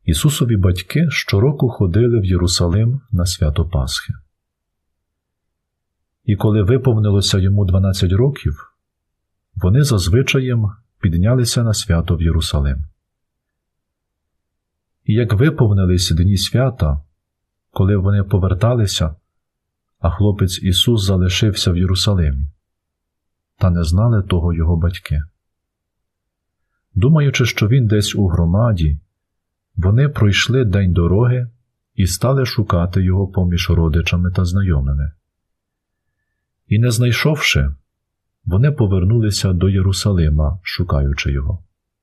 Ісусові батьки щороку ходили в Єрусалим на свято Пасхи. І коли виповнилося йому 12 років, вони за звичаєм піднялися на свято в Єрусалим. І як виповнились дні свята, коли вони поверталися, а хлопець Ісус залишився в Єрусалимі, та не знали того його батьки. Думаючи, що він десь у громаді, вони пройшли день дороги і стали шукати його поміж родичами та знайомими. І не знайшовши, вони повернулися до Єрусалима, шукаючи його.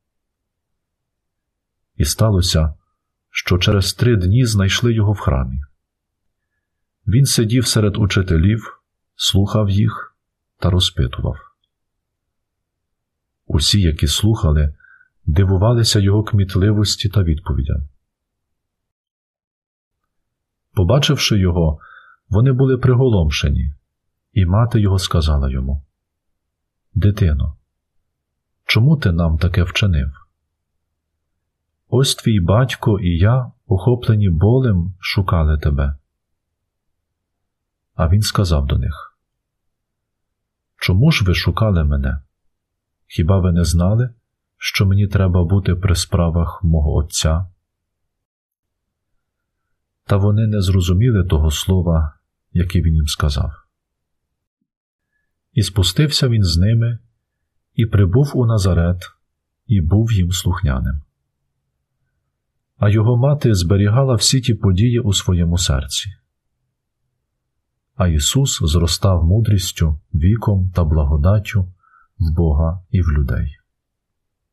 І сталося, що через 3 дні знайшли його в храмі. Він сидів серед учителів, слухав їх та розпитував. Усі, які слухали, дивувалися його кмітливості та відповідям. Побачивши його, вони були приголомшені, і мати його сказала йому: «Дитино, чому ти нам таке вчинив? Ось твій батько і я, охоплені болем, шукали тебе». А він сказав до них: «Чому ж ви шукали мене? Хіба ви не знали, що мені треба бути при справах мого Отця?» Та вони не зрозуміли того слова, яке він їм сказав. І спустився він з ними, і прибув у Назарет, і був їм слухняним. А його мати зберігала всі ті події у своєму серці. А Ісус зростав мудрістю, віком та благодаттю в Бога і в людей.